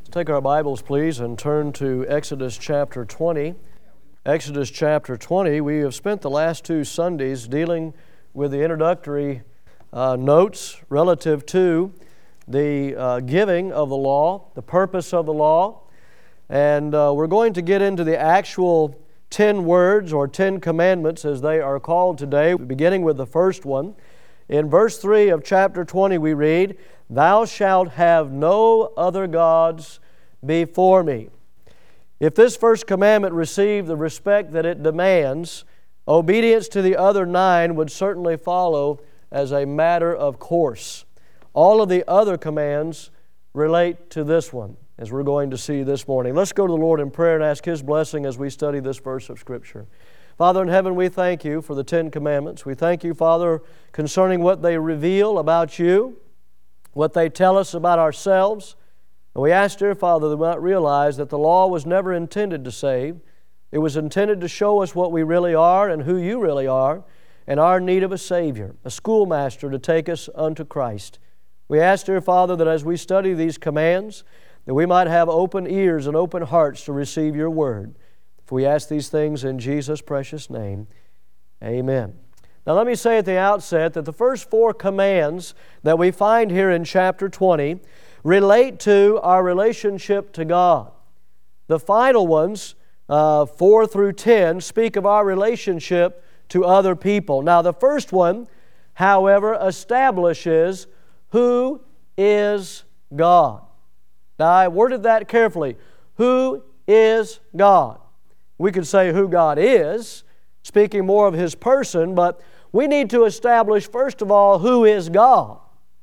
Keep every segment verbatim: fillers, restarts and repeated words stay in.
Take our Bibles, please, and turn to Exodus chapter twenty. Exodus chapter twenty, we have spent the last two Sundays dealing with the introductory uh, notes relative to the uh, giving of the law, the purpose of the law, and uh, we're going to get into the actual ten words or ten commandments as they are called today, beginning with the first one. In verse three of chapter twenty we read, "Thou shalt have no other gods before me." If this first commandment received the respect that it demands, obedience to the other nine would certainly follow as a matter of course. All of the other commands relate to this one, as we're going to see this morning. Let's go to the Lord in prayer and ask His blessing as we study this verse of Scripture. Father in heaven, we thank You for the Ten Commandments. We thank You, Father, concerning what they reveal about You, what they tell us about ourselves. And we ask, dear Father, that we might realize that the law was never intended to save. It was intended to show us what we really are and who You really are, and our need of a Savior, a schoolmaster to take us unto Christ. We ask, dear Father, that as we study these commands, that we might have open ears and open hearts to receive Your Word. For we ask these things in Jesus' precious name. Amen. Now let me say at the outset that the first four commands that we find here in chapter twenty relate to our relationship to God. The final ones, uh, four through ten, speak of our relationship to other people. Now the first one, however, establishes who is God. Now I worded that carefully. Who is God? We could say who God is, speaking more of His person, but we need to establish, first of all, who is God.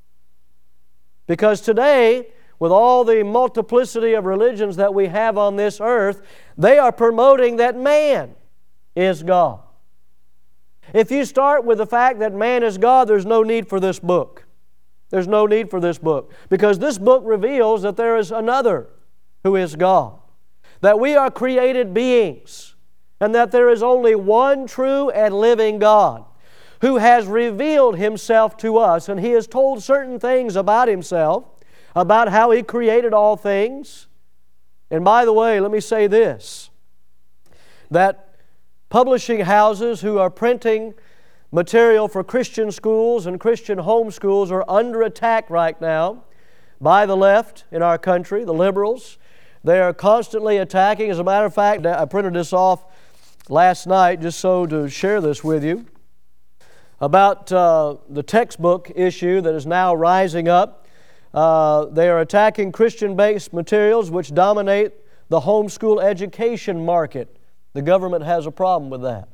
Because today, with all the multiplicity of religions that we have on this earth, they are promoting that man is God. If you start with the fact that man is God, there's no need for this book. There's no need for this book. Because this book reveals that there is another who is God. That we are created beings. And that there is only one true and living God who has revealed Himself to us, and He has told certain things about Himself, about how He created all things. And by the way, let me say this, that publishing houses who are printing material for Christian schools and Christian home schools are under attack right now by the left in our country, the liberals. They are constantly attacking. As a matter of fact, I printed this off last night just so to share this with you, about uh, the textbook issue that is now rising up. Uh, they are attacking Christian-based materials which dominate the homeschool education market. The government has a problem with that.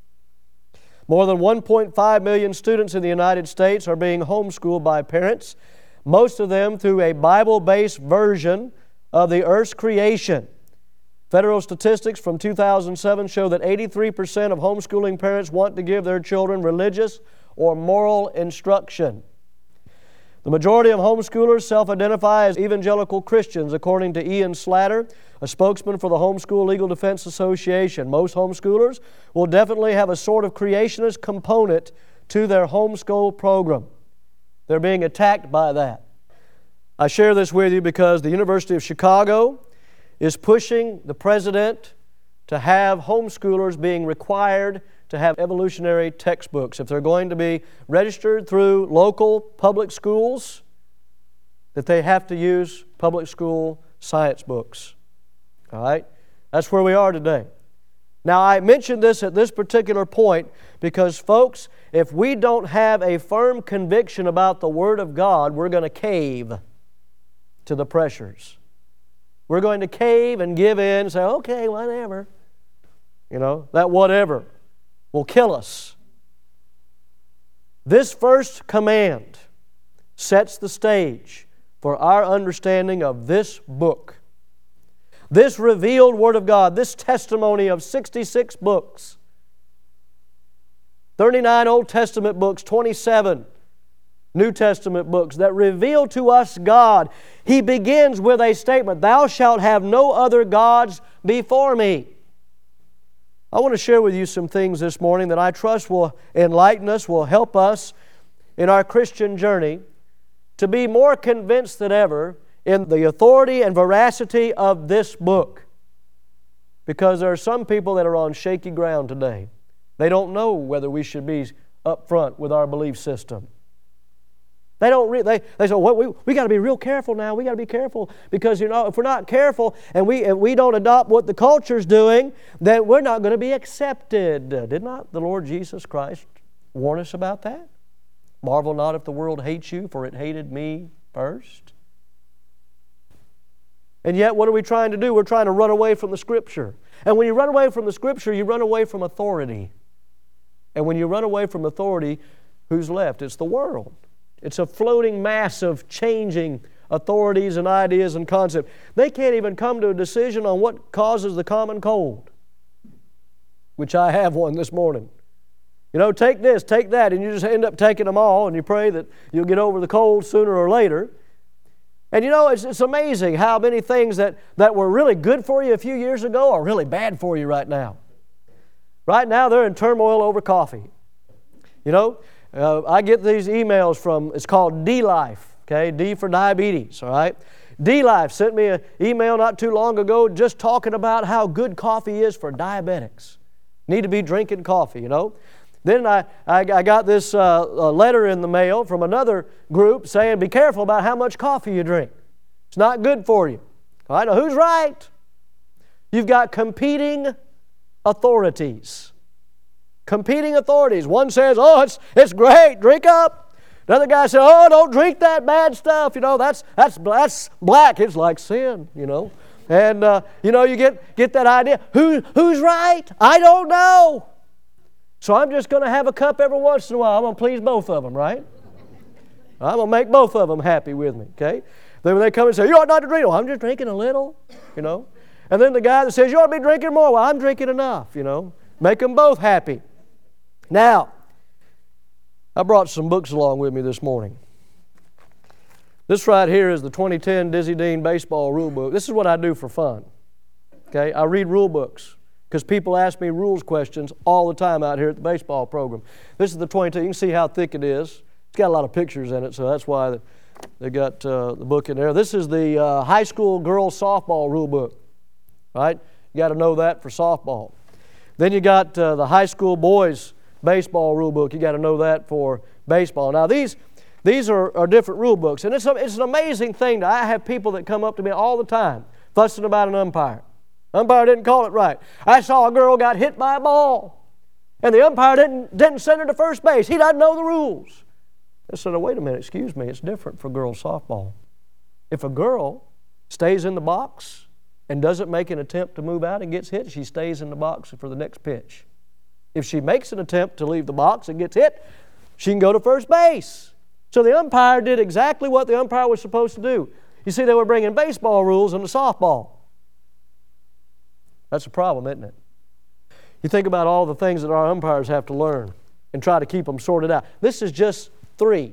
More than one point five million students in the United States are being homeschooled by parents, most of them through a Bible-based version of the earth's creation. Federal statistics from two thousand seven show that eighty-three percent of homeschooling parents want to give their children religious or moral instruction. The majority of homeschoolers self-identify as evangelical Christians, according to Ian Slatter, a spokesman for the Homeschool Legal Defense Association. Most homeschoolers will definitely have a sort of creationist component to their homeschool program. They're being attacked by that. I share this with you because the University of Chicago is pushing the president to have homeschoolers being required to have evolutionary textbooks. If they're going to be registered through local public schools, that they have to use public school science books. All right? That's where we are today. Now, I mentioned this at this particular point because, folks, if we don't have a firm conviction about the Word of God, we're going to cave to the pressures. We're going to cave and give in and say, okay, whatever. You know, that whatever will kill us. This first command sets the stage for our understanding of this book. This revealed Word of God, this testimony of sixty-six books, thirty-nine Old Testament books, twenty-seven New Testament books that reveal to us God. He begins with a statement, "Thou shalt have no other gods before me." I want to share with you some things this morning that I trust will enlighten us, will help us in our Christian journey to be more convinced than ever in the authority and veracity of this book. Because there are some people that are on shaky ground today. They don't know whether we should be up front with our belief system. They don't. Re- they they say, well, we we got to be real careful now. We got to be careful because you know if we're not careful and we if we don't adopt what the culture's doing, then we're not going to be accepted. Uh, did not the Lord Jesus Christ warn us about that? Marvel not if the world hates you, for it hated me first. And yet, what are we trying to do? We're trying to run away from the Scripture. And when you run away from the Scripture, you run away from authority. And when you run away from authority, who's left? It's the world. It's a floating mass of changing authorities and ideas and concepts. They can't even come to a decision on what causes the common cold, which I have one this morning. You know, take this, take that, and you just end up taking them all, and you pray that you'll get over the cold sooner or later. And you know, it's, it's amazing how many things that, that were really good for you a few years ago are really bad for you right now. Right now, they're in turmoil over coffee. You know, uh, I get these emails from, it's called D-Life, okay? D for diabetes, all right? D-Life sent me an email not too long ago just talking about how good coffee is for diabetics. Need to be drinking coffee, you know? Then I, I, I got this uh, letter in the mail from another group saying, be careful about how much coffee you drink. It's not good for you. All right, now who's right? You've got competing authorities. Competing authorities. One says, oh, it's, it's great, drink up. Another guy says, oh, don't drink that bad stuff. You know, that's, that's, that's black. It's like sin, you know. And, uh, you know, you get, get that idea. Who, who's right? I don't know. So I'm just going to have a cup every once in a while. I'm going to please both of them, right? I'm going to make both of them happy with me, okay? Then when they come and say, you ought not to drink. Oh, I'm just drinking a little, you know. And then the guy that says, you ought to be drinking more. Well, I'm drinking enough, you know. Make them both happy. Now, I brought some books along with me this morning. This right here is the twenty ten Dizzy Dean Baseball Rule Book. This is what I do for fun, okay? I read rule books. Because people ask me rules questions all the time out here at the baseball program. This is the twenty-two. You can see how thick it is. It's got a lot of pictures in it, so that's why they got uh, the book in there. This is the uh, high school girls softball rule book. Right? You got to know that for softball. Then you got uh, the high school boys baseball rule book. You got to know that for baseball. Now these these are, are different rule books, and it's a, it's an amazing thing. To, I have people that come up to me all the time fussing about an umpire. Umpire didn't call it right. I saw a girl got hit by a ball, and the umpire didn't, didn't send her to first base. He doesn't know the rules. I said, oh, wait a minute, excuse me, it's different for girls softball. If a girl stays in the box and doesn't make an attempt to move out and gets hit, she stays in the box for the next pitch. If she makes an attempt to leave the box and gets hit, she can go to first base. So the umpire did exactly what the umpire was supposed to do. You see, they were bringing baseball rules into softball. That's a problem, isn't it? You think about all the things that our umpires have to learn and try to keep them sorted out. This is just three.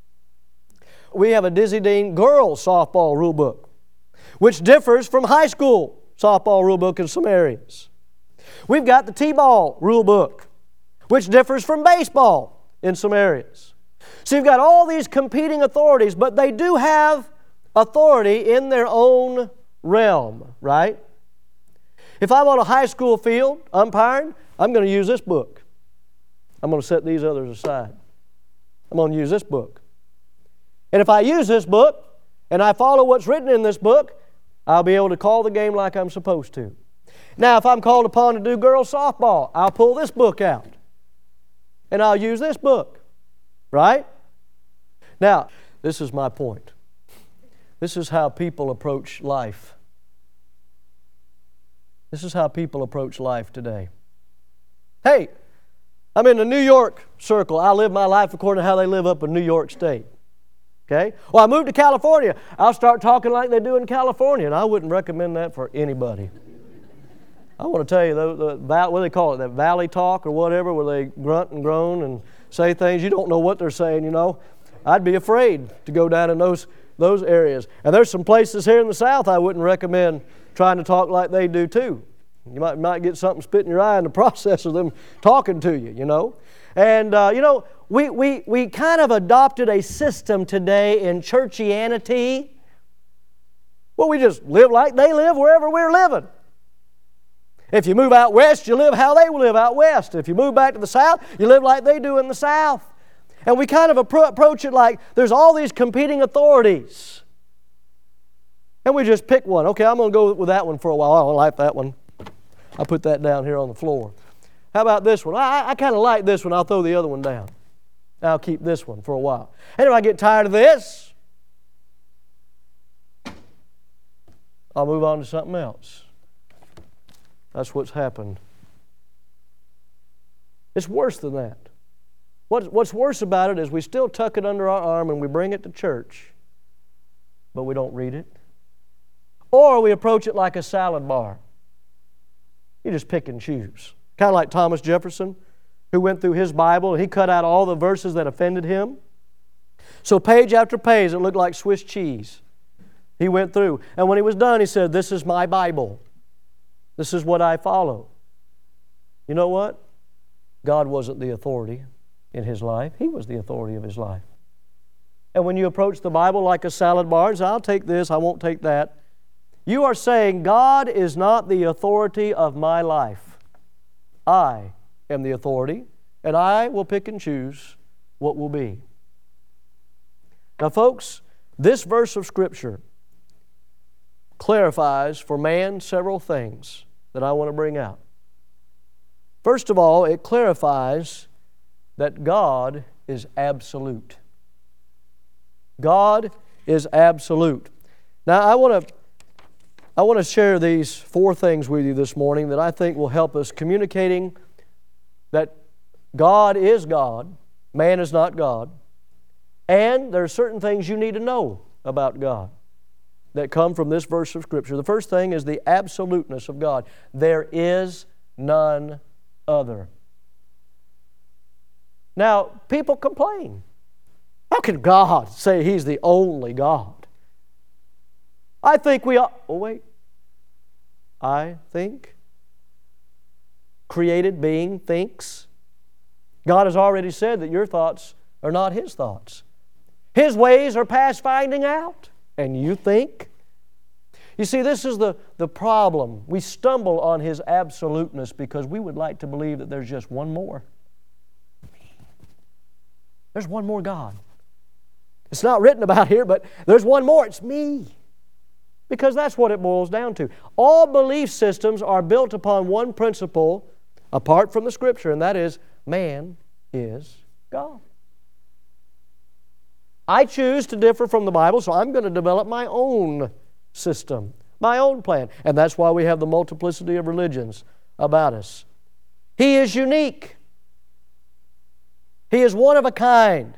We have a Dizzy Dean girls softball rule book, which differs from high school softball rule book in some areas. We've got the T-ball rule book, which differs from baseball in some areas. So you've got all these competing authorities, but they do have authority in their own realm, right? If I'm on a high school field umpiring, I'm going to use this book. I'm going to set these others aside. I'm going to use this book. And if I use this book and I follow what's written in this book, I'll be able to call the game like I'm supposed to. Now, if I'm called upon to do girls softball, I'll pull this book out and I'll use this book. Right? Now, this is my point. This is how people approach life. This is how people approach life today. Hey, I'm in the New York circle. I live my life according to how they live up in New York State. Okay? Well, I moved to California. I'll start talking like they do in California, and I wouldn't recommend that for anybody. I want to tell you, the, the, what do they call it, that valley talk or whatever, where they grunt and groan and say things. You don't know what they're saying, you know. I'd be afraid to go down in those, those areas. And there's some places here in the South I wouldn't recommend trying to talk like they do too. You might, might get something spit in your eye in the process of them talking to you, you know. And, uh, you know, we, we, we kind of adopted a system today in churchianity Well, we just live like they live wherever we're living. If you move out west, you live how they live out west. If you move back to the south, you live like they do in the south. And we kind of approach it like there's all these competing authorities. And we just pick one. Okay, I'm going to go with that one for a while. I don't like that one. I'll put that down here on the floor. How about this one? I, I kind of like this one. I'll throw the other one down. I'll keep this one for a while. And if I get tired of this, I'll move on to something else. That's what's happened. It's worse than that. What, what's worse about it is we still tuck it under our arm and we bring it to church, but we don't read it. Or we approach it like a salad bar. You just pick and choose. Kind of like Thomas Jefferson, who went through his Bible and he cut out all the verses that offended him. So page after page, it looked like Swiss cheese. He went through. And when he was done, he said, "This is my Bible. This is what I follow." You know what? God wasn't the authority in his life. He was the authority of his life. And when you approach the Bible like a salad bar and say, "I'll take this, I won't take that," you are saying, God is not the authority of my life. I am the authority, and I will pick and choose what will be. Now, folks, this verse of Scripture clarifies for man several things that I want to bring out. First of all, it clarifies that God is absolute. God is absolute. Now, I want to I want to share these four things with you this morning that I think will help us communicating that God is God, man is not God, and there are certain things you need to know about God that come from this verse of Scripture. The first thing is the absoluteness of God. There is none other. Now, people complain. How can God say He's the only God? I think we ought... Oh, wait. I think. Created being thinks. God has already said that your thoughts are not His thoughts. His ways are past finding out. And you think? You see, this is the, the problem. We stumble on His absoluteness because we would like to believe that there's just one more. There's one more God. It's not written about here, but there's one more. It's me. Because that's what it boils down to. All belief systems are built upon one principle apart from the Scripture, and that is man is God. I choose to differ from the Bible, so I'm going to develop my own system, my own plan. And that's why we have the multiplicity of religions about us. He is unique. He is one of a kind.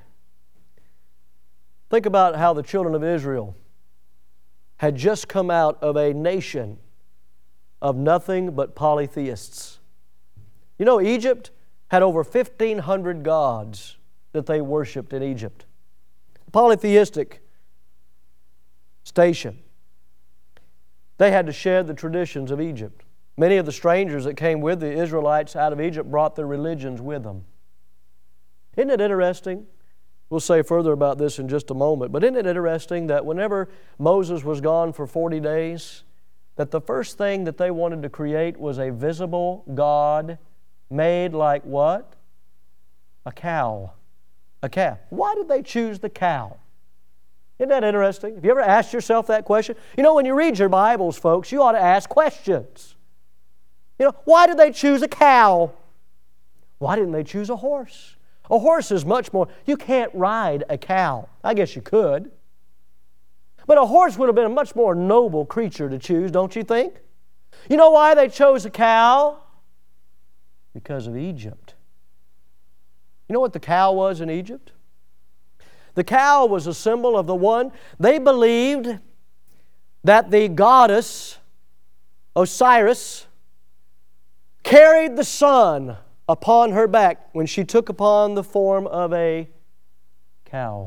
Think about how the children of Israel had just come out of a nation of nothing but polytheists. You know, Egypt had over fifteen hundred gods that they worshipped in Egypt. Polytheistic station. They had to shed the traditions of Egypt. Many of the strangers that came with the Israelites out of Egypt brought their religions with them. Isn't it interesting? We'll say further about this in just a moment, but isn't it interesting that whenever Moses was gone for forty days, that the first thing that they wanted to create was a visible God made like what? A cow. A calf. Why did they choose the cow? Isn't that interesting? Have you ever asked yourself that question? You know, when you read your Bibles, folks, you ought to ask questions. You know, why did they choose a cow? Why didn't they choose a horse? A horse is much more... You can't ride a cow. I guess you could. But a horse would have been a much more noble creature to choose, don't you think? You know why they chose a cow? Because of Egypt. You know what the cow was in Egypt? The cow was a symbol of the one. They believed that the goddess Osiris carried the sun upon her back when she took upon the form of a cow.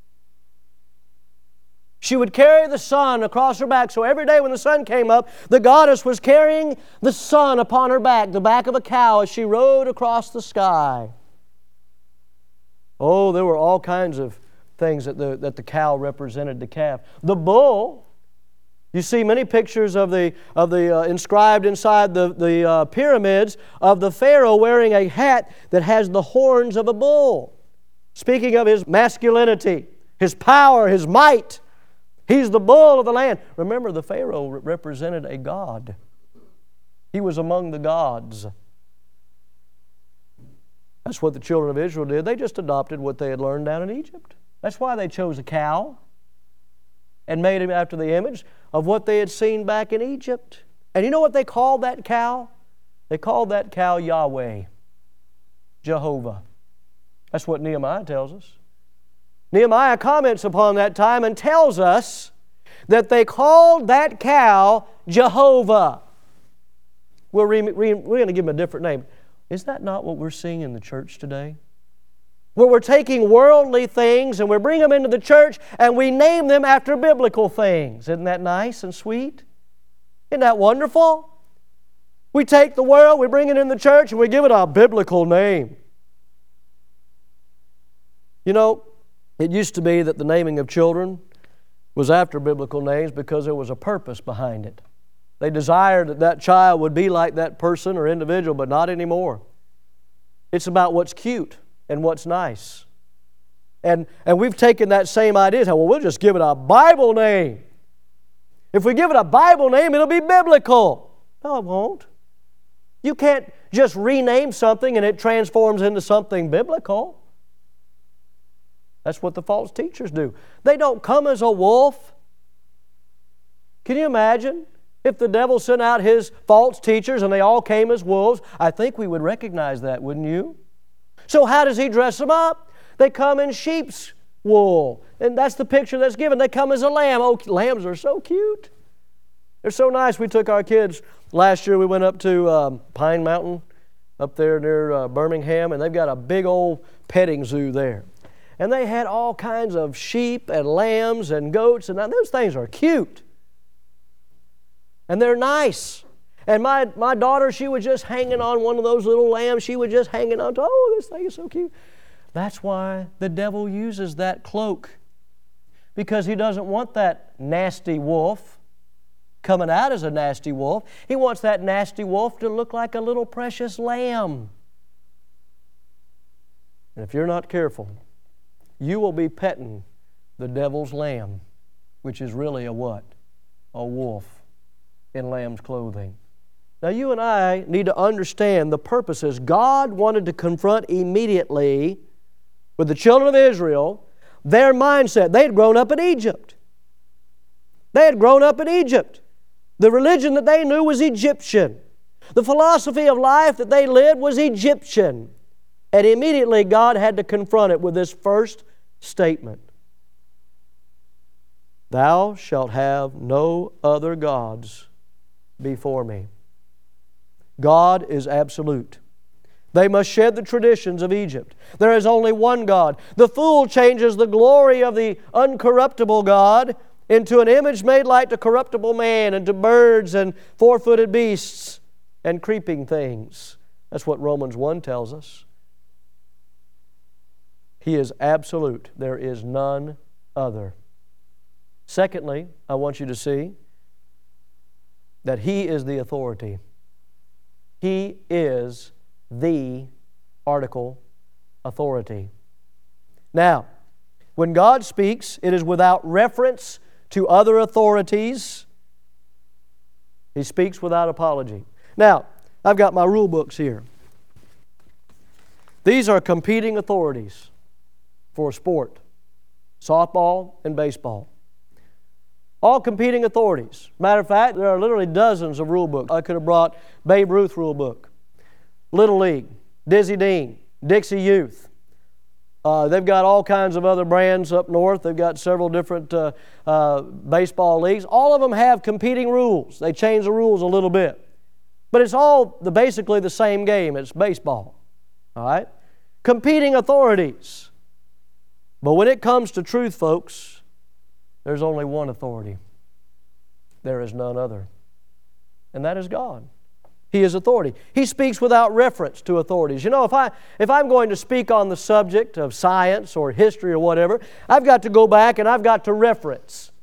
She would carry the sun across her back, so every day when the sun came up, the goddess was carrying the sun upon her back, the back of a cow, as she rode across the sky. Oh, there were all kinds of things that the, that the cow represented the calf. The bull You see many pictures of the, of the uh, inscribed inside the, the uh, pyramids of the Pharaoh wearing a hat that has the horns of a bull. Speaking of his masculinity, his power, his might. He's the bull of the land. Remember, the Pharaoh represented a god. He was among the gods. That's what the children of Israel did. They just adopted what they had learned down in Egypt. That's why they chose a cow and made him after the image of what they had seen back in Egypt. And you know what they called that cow? They called that cow Yahweh, Jehovah. That's what Nehemiah tells us. Nehemiah comments upon that time and tells us that they called that cow Jehovah. We'll re, re, we're going to give him a different name. Is that not what we're seeing in the church today? Where we're taking worldly things and we bring them into the church and we name them after biblical things. Isn't that nice and sweet? Isn't that wonderful? We take the world, we bring it in the church, and we give it a biblical name. You know, it used to be that the naming of children was after biblical names because there was a purpose behind it. They desired that that child would be like that person or individual, but not anymore. It's about what's cute and what's nice. And, and we've taken that same idea, well, we'll just give it a Bible name. If we give it a Bible name, it'll be biblical. No, it won't. You can't just rename something and it transforms into something biblical. That's what the false teachers do. They don't come as a wolf. Can you imagine if the devil sent out his false teachers and they all came as wolves? I think we would recognize that, wouldn't you? So how does he dress them up? They come in sheep's wool. And that's the picture that's given. They come as a lamb. Oh, lambs are so cute. They're so nice. We took our kids last year. We went up to um, Pine Mountain up there near uh, Birmingham, and they've got a big old petting zoo there. And they had all kinds of sheep and lambs and goats, and those things are cute. And they're nice. And my, my daughter, she was just hanging on one of those little lambs. She was just hanging on to, oh, this thing is so cute. That's why the devil uses that cloak. Because he doesn't want that nasty wolf coming out as a nasty wolf. He wants that nasty wolf to look like a little precious lamb. And if you're not careful, you will be petting the devil's lamb, which is really a what? A wolf in lamb's clothing. Now you and I need to understand the purposes. God wanted to confront immediately with the children of Israel their mindset. They had grown up in Egypt. They had grown up in Egypt. The religion that they knew was Egyptian. The philosophy of life that they lived was Egyptian. And immediately God had to confront it with this first statement. Thou shalt have no other gods before me. God is absolute. They must shed the traditions of Egypt. There is only one God. The fool changes the glory of the uncorruptible God into an image made like the corruptible man, and to birds and four-footed beasts and creeping things. That's what Romans one tells us. He is absolute. There is none other. Secondly, I want you to see that He is the authority. He is the article authority. Now, when God speaks, it is without reference to other authorities. He speaks without apology. Now, I've got my rule books here. These are competing authorities for sport, softball and baseball. All competing authorities. Matter of fact, there are literally dozens of rule books. I could have brought Babe Ruth rule book, Little League, Dizzy Dean, Dixie Youth. Uh, they've got all kinds of other brands up north. They've got several different uh, uh, baseball leagues. All of them have competing rules. They change the rules a little bit. But it's all the, basically the same game. It's baseball. All right? Competing authorities. But when it comes to truth, folks, there's only one authority. There is none other. And that is God. He is authority. He speaks without reference to authorities. You know, if, I, if I'm going to speak on the subject of science or history or whatever, I've got to go back and I've got to reference.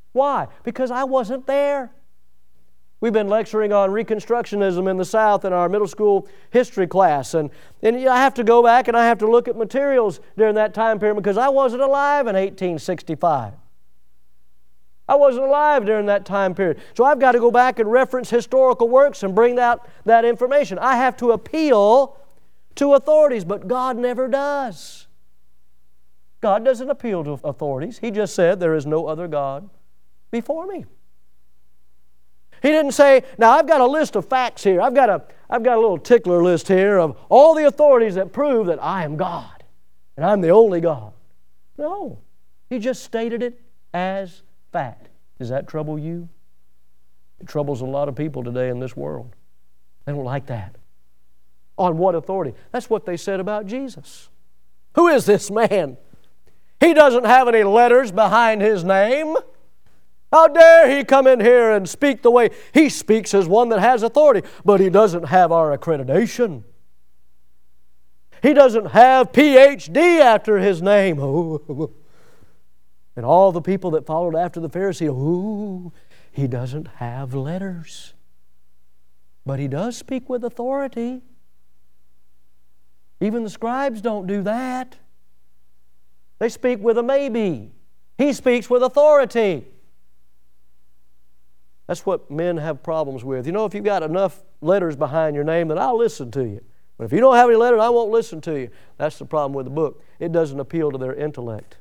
Why? Because I wasn't there. We've been lecturing on Reconstructionism in the South in our middle school history class. And, and I have to go back and I have to look at materials during that time period because I wasn't alive in eighteen sixty-five. I wasn't alive during that time period. So I've got to go back and reference historical works and bring out that information. I have to appeal to authorities, but God never does. God doesn't appeal to authorities. He just said, there is no other God before me. He didn't say, now I've got a list of facts here. I've got a, I've got a little tickler list here of all the authorities that prove that I am God and I'm the only God. No. He just stated it as fact. Does that trouble you? It troubles a lot of people today in this world. They don't like that. On what authority? That's what they said about Jesus. Who is this man? He doesn't have any letters behind His name. How dare He come in here and speak the way He speaks as one that has authority, but He doesn't have our accreditation. He doesn't have P H D after His name. Oh. And all the people that followed after the Pharisee, ooh, He doesn't have letters. But He does speak with authority. Even the scribes don't do that. They speak with a maybe. He speaks with authority. That's what men have problems with. You know, if you've got enough letters behind your name, then I'll listen to you. But if you don't have any letters, I won't listen to you. That's the problem with the book. It doesn't appeal to their intellect.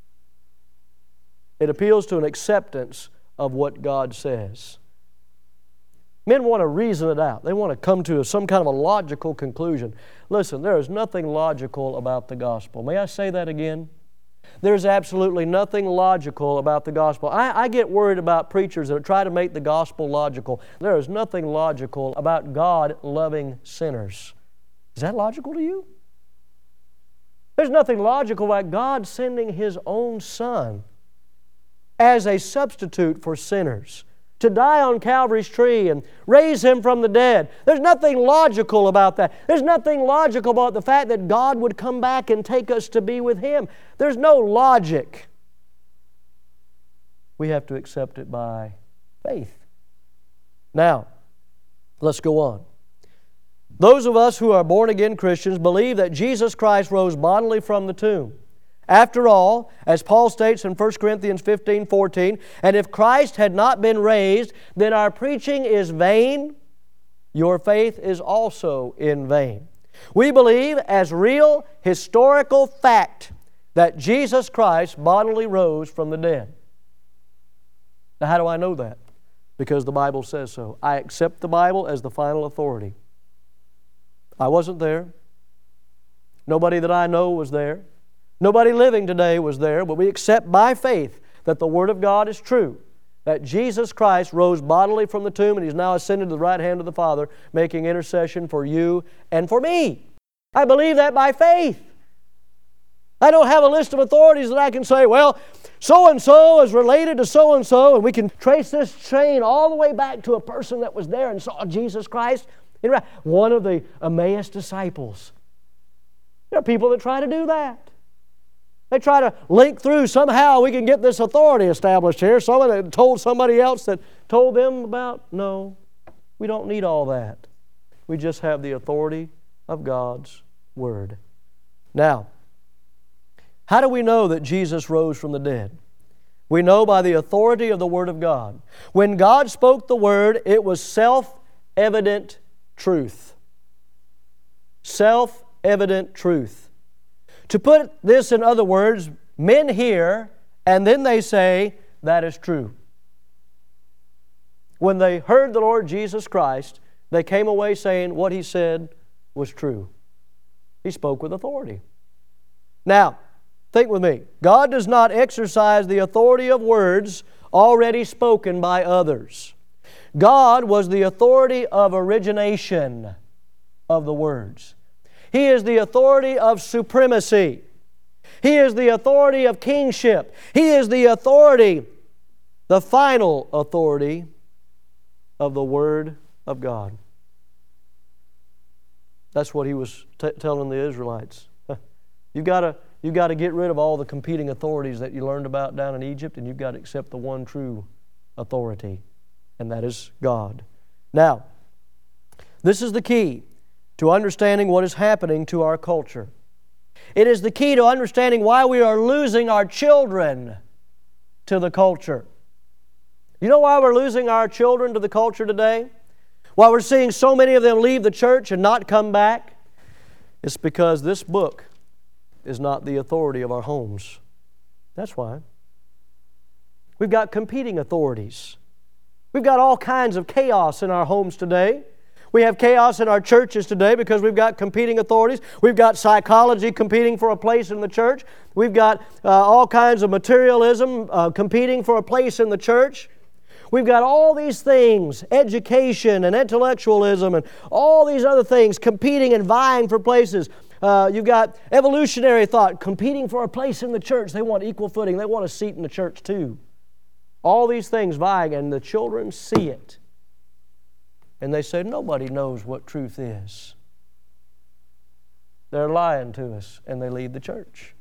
It appeals to an acceptance of what God says. Men want to reason it out. They want to come to some kind of a logical conclusion. Listen, there is nothing logical about the gospel. May I say that again? There's absolutely nothing logical about the gospel. I, I get worried about preachers that try to make the gospel logical. There is nothing logical about God loving sinners. Is that logical to you? There's nothing logical about God sending His own Son as a substitute for sinners, to die on Calvary's tree and raise Him from the dead. There's nothing logical about that. There's nothing logical about the fact that God would come back and take us to be with Him. There's no logic. We have to accept it by faith. Now, let's go on. Those of us who are born-again Christians believe that Jesus Christ rose bodily from the tomb. After all, as Paul states in First Corinthians fifteen fourteen, and if Christ had not been raised, then our preaching is vain, your faith is also in vain. We believe as real historical fact that Jesus Christ bodily rose from the dead. Now, how do I know that? Because the Bible says so. I accept the Bible as the final authority. I wasn't there. Nobody that I know was there. Nobody living today was there, but we accept by faith that the Word of God is true, that Jesus Christ rose bodily from the tomb and He's now ascended to the right hand of the Father, making intercession for you and for me. I believe that by faith. I don't have a list of authorities that I can say, well, so-and-so is related to so-and-so, and we can trace this chain all the way back to a person that was there and saw Jesus Christ. One of the Emmaus disciples. There are people that try to do that. They try to link through, somehow we can get this authority established here. Someone that told somebody else that told them about, no, we don't need all that. We just have the authority of God's Word. Now, how do we know that Jesus rose from the dead? We know by the authority of the Word of God. When God spoke the Word, it was self-evident truth. Self-evident truth. To put this in other words, men hear and then they say, that is true. When they heard the Lord Jesus Christ, they came away saying what He said was true. He spoke with authority. Now, think with me. God does not exercise the authority of words already spoken by others. God was the authority of origination of the words. He is the authority of supremacy. He is the authority of kingship. He is the authority, the final authority of the Word of God. That's what He was t- telling the Israelites. You've got to, you've got to get rid of all the competing authorities that you learned about down in Egypt, and you've got to accept the one true authority, and that is God. Now, this is the key to understanding what is happening to our culture. It is the key to understanding why we are losing our children to the culture. You know why we're losing our children to the culture today? Why we're seeing so many of them leave the church and not come back? It's because this book is not the authority of our homes. That's why. We've got competing authorities. We've got all kinds of chaos in our homes today. We have chaos in our churches today because we've got competing authorities. We've got psychology competing for a place in the church. We've got uh, all kinds of materialism uh, competing for a place in the church. We've got all these things, education and intellectualism and all these other things competing and vying for places. Uh, you've got evolutionary thought competing for a place in the church. They want equal footing. They want a seat in the church too. All these things vying, and the children see it. And they say, nobody knows what truth is. They're lying to us, and they leave the church.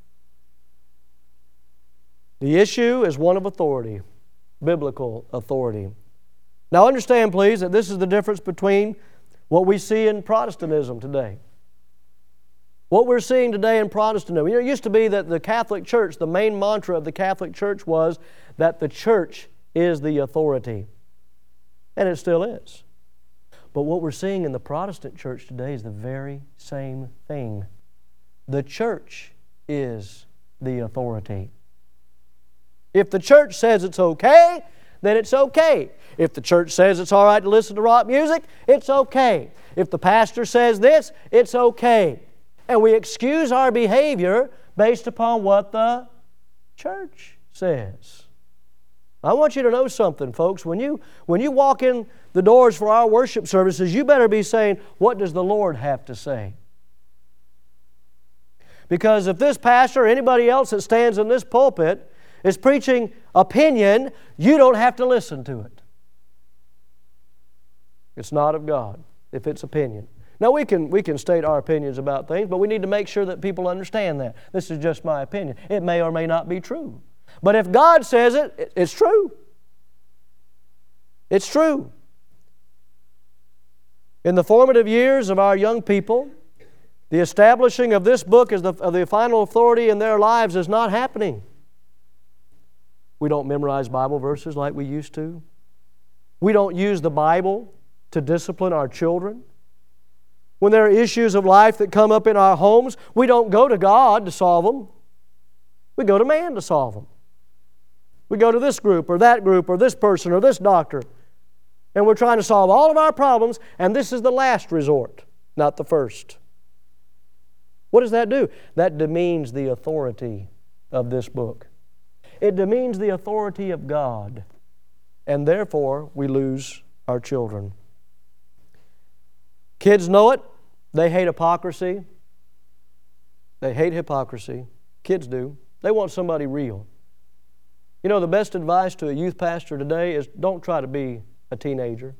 The issue is one of authority, biblical authority. Now understand, please, that this is the difference between what we see in Protestantism today. What we're seeing today in Protestantism, you know, it used to be that the Catholic Church, the main mantra of the Catholic Church was that the church is the authority. And it still is. But what we're seeing in the Protestant church today is the very same thing. The church is the authority. If the church says it's okay, then it's okay. If the church says it's all right to listen to rock music, it's okay. If the pastor says this, it's okay. And we excuse our behavior based upon what the church says. I want you to know something, folks. When you, when you walk in the doors for our worship services, you better be saying, what does the Lord have to say? Because if this pastor or anybody else that stands in this pulpit is preaching opinion, you don't have to listen to it. It's not of God if it's opinion. Now, we can, we can state our opinions about things, but we need to make sure that people understand that. This is just my opinion. It may or may not be true. But if God says it, it's true. It's true. In the formative years of our young people, the establishing of this book as the, of the final authority in their lives is not happening. We don't memorize Bible verses like we used to. We don't use the Bible to discipline our children. When there are issues of life that come up in our homes, we don't go to God to solve them. We go to man to solve them. We go to this group or that group or this person or this doctor. And we're trying to solve all of our problems, and this is the last resort, not the first. What does that do? That demeans the authority of this book. It demeans the authority of God, and therefore we lose our children. Kids know it. They hate hypocrisy. They hate hypocrisy. Kids do. They want somebody real. You know, the best advice to a youth pastor today is don't try to be a teenager.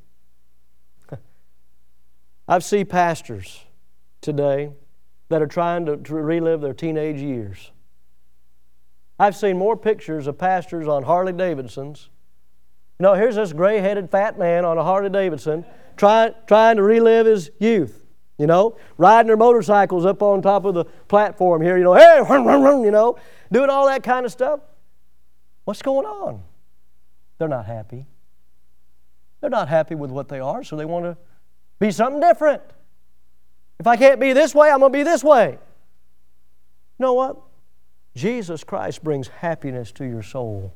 I've seen pastors today that are trying to, to relive their teenage years. I've seen more pictures of pastors on Harley Davidsons. You know, here's this gray-headed fat man on a Harley Davidson trying, trying to relive his youth. You know, riding their motorcycles up on top of the platform here, you know, hey, you know, doing all that kind of stuff. What's going on? They're not happy. They're not happy with what they are, so they want to be something different. If I can't be this way, I'm going to be this way. You know what? Jesus Christ brings happiness to your soul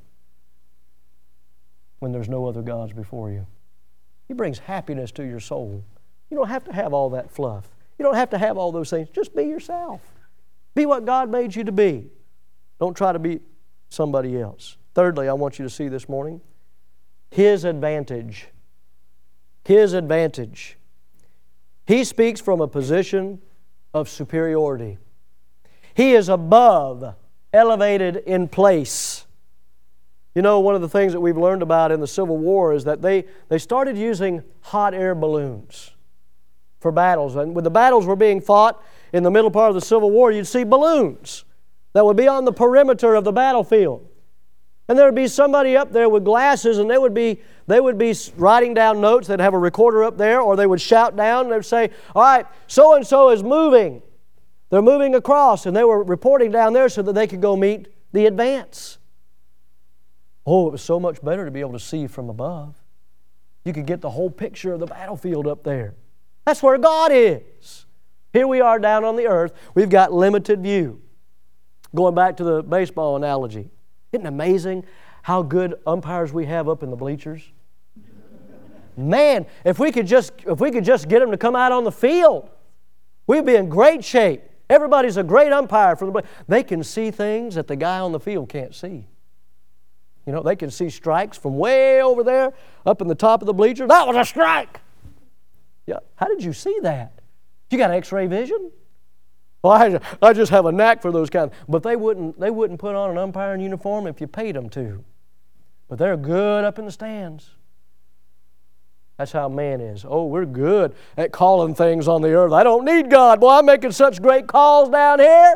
when there's no other gods before you. He brings happiness to your soul. You don't have to have all that fluff. You don't have to have all those things. Just be yourself. Be what God made you to be. Don't try to be somebody else. Thirdly, I want you to see this morning, His advantage. His advantage. He speaks from a position of superiority. He is above, elevated in place. You know, one of the things that we've learned about in the Civil War is that they, they started using hot air balloons for battles. And when the battles were being fought in the middle part of the Civil War, you'd see balloons that would be on the perimeter of the battlefield. And there would be somebody up there with glasses, and they would be they would be writing down notes. They'd have a recorder up there, or they would shout down, and they'd say, all right, so-and-so is moving. They're moving across, and they were reporting down there so that they could go meet the advance. Oh, it was so much better to be able to see from above. You could get the whole picture of the battlefield up there. That's where God is. Here we are down on the earth. We've got limited view. Going back to the baseball analogy. Isn't it amazing how good umpires we have up in the bleachers? Man, if we could just if we could just get them to come out on the field, we'd be in great shape. Everybody's a great umpire for the. They can see things that the guy on the field can't see. You know, they can see strikes from way over there, up in the top of the bleacher. That was a strike. Yeah, how did you see that? You got X-ray vision? Well, I, I just have a knack for those kinds. But they wouldn't, they wouldn't put on an umpiring uniform if you paid them to. But they're good up in the stands. That's how man is. Oh, we're good at calling things on the earth. I don't need God. Boy, I'm making such great calls down here.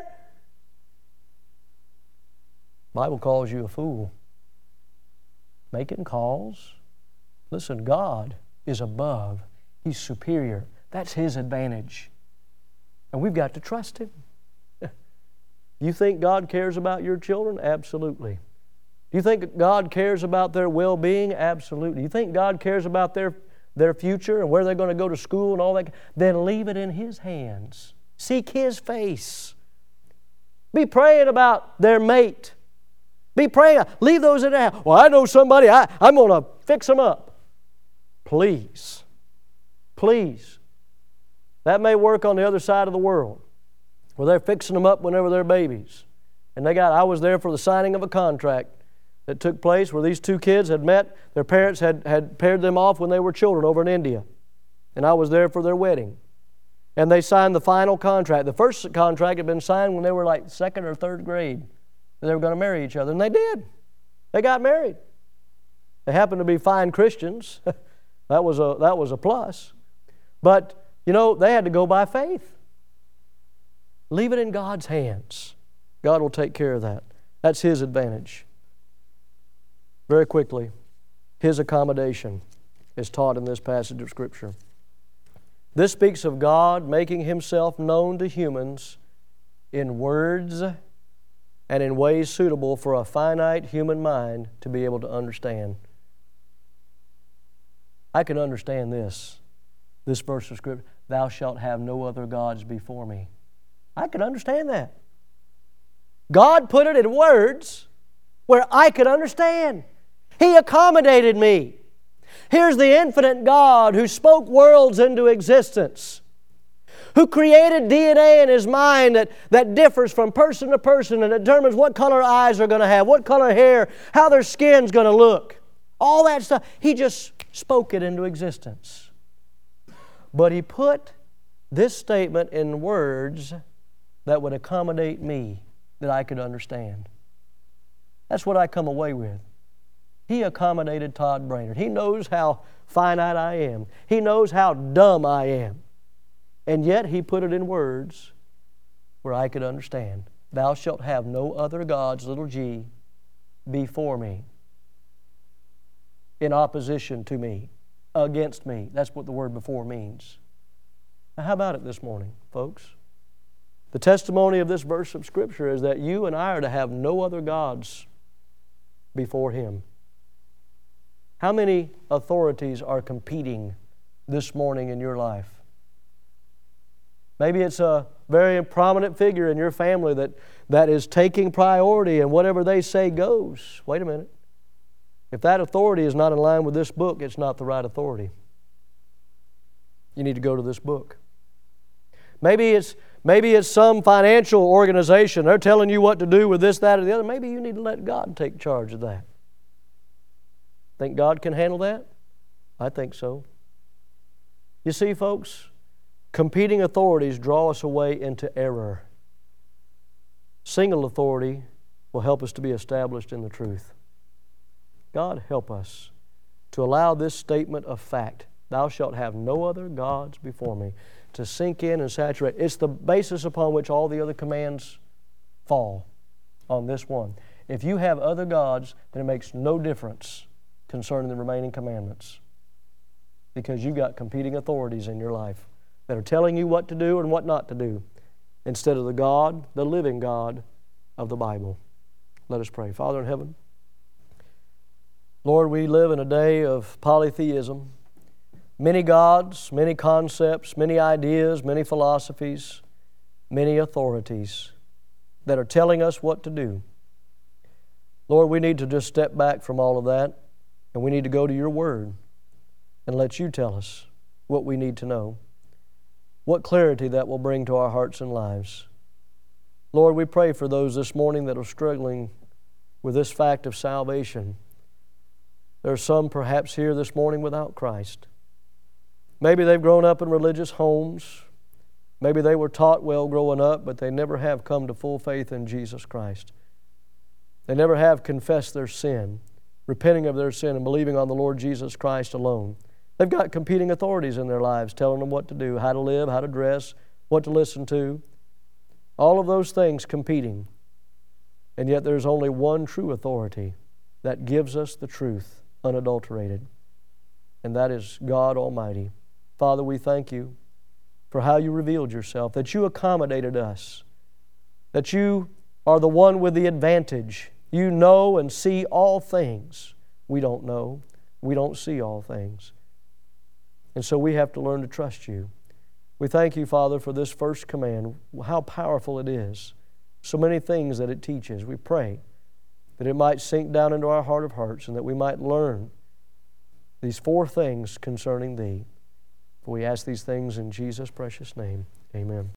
The Bible calls you a fool. Making calls. Listen, God is above. He's superior. That's His advantage. And we've got to trust Him. You think God cares about your children? Absolutely. Do you think God cares about their well-being? Absolutely. Do you think God cares about their, their future and where they're going to go to school and all that? Then leave it in His hands. Seek His face. Be praying about their mate. Be praying. Leave those in there. Well, I know somebody. I, I'm going to fix them up. Please. Please. That may work on the other side of the world, where they're fixing them up whenever they're babies. And they got, I was there for the signing of a contract that took place where these two kids had met. Their parents had, had paired them off when they were children over in India. And I was there for their wedding. And they signed the final contract. The first contract had been signed when they were like second or third grade. They were going to marry each other. And they did. They got married. They happened to be fine Christians. that was a, that was a plus. But you know, they had to go by faith. Leave it in God's hands. God will take care of that. That's His advantage. Very quickly, His accommodation is taught in this passage of Scripture. This speaks of God making Himself known to humans in words and in ways suitable for a finite human mind to be able to understand. I can understand this, this verse of Scripture. Thou shalt have no other gods before me. I could understand that. God put it in words where I could understand. He accommodated me. Here's the infinite God who spoke worlds into existence, who created D N A in His mind that, that differs from person to person and determines what color eyes are going to have, what color hair, how their skin's going to look. All that stuff. He just spoke it into existence. But He put this statement in words that would accommodate me, that I could understand. That's what I come away with. He accommodated Todd Brainerd. He knows how finite I am. He knows how dumb I am. And yet He put it in words where I could understand. Thou shalt have no other gods, little g, before me, in opposition to me, against me. That's what the word before means. Now, how about it this morning, folks? The testimony of this verse of Scripture is that you and I are to have no other gods before Him. How many authorities are competing this morning in your life? Maybe it's a very prominent figure in your family that, that is taking priority and whatever they say goes. Wait a minute. If that authority is not in line with this book, it's not the right authority. You need to go to this book. Maybe it's, maybe it's some financial organization. They're telling you what to do with this, that, or the other. Maybe you need to let God take charge of that. Think God can handle that? I think so. You see, folks, competing authorities draw us away into error. Single authority will help us to be established in the truth. God help us to allow this statement of fact, thou shalt have no other gods before me, to sink in and saturate. It's the basis upon which all the other commands fall. on this one. If you have other gods, then it makes no difference concerning the remaining commandments, because you've got competing authorities in your life that are telling you what to do and what not to do, instead of the God, the living God of the Bible. Let us pray. Father in heaven, Lord, we live in a day of polytheism. Many gods, many concepts, many ideas, many philosophies, many authorities that are telling us what to do. Lord, we need to just step back from all of that, and we need to go to Your Word and let You tell us what we need to know, what clarity that will bring to our hearts and lives. Lord, we pray for those this morning that are struggling with this fact of salvation. There are some perhaps here this morning without Christ. Maybe they've grown up in religious homes. Maybe they were taught well growing up, but they never have come to full faith in Jesus Christ. They never have confessed their sin, repenting of their sin and believing on the Lord Jesus Christ alone. They've got competing authorities in their lives telling them what to do, how to live, how to dress, what to listen to. All of those things competing. And yet there's only one true authority that gives us the truth unadulterated, and that is God Almighty. Father, we thank You for how You revealed Yourself, that You accommodated us, that You are the one with the advantage. You know and see all things. We don't know. We don't see all things. And so we have to learn to trust You. We thank You, Father, for this first command, how powerful it is. So many things that it teaches. We pray that it might sink down into our heart of hearts and that we might learn these four things concerning Thee. For we ask these things in Jesus' precious name. Amen.